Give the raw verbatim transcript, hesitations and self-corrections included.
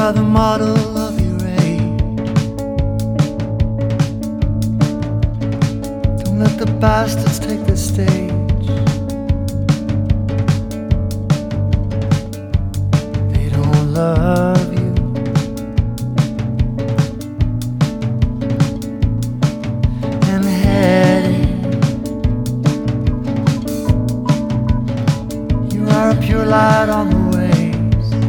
are the model of your age. Don't let the bastards take the stage. They don't love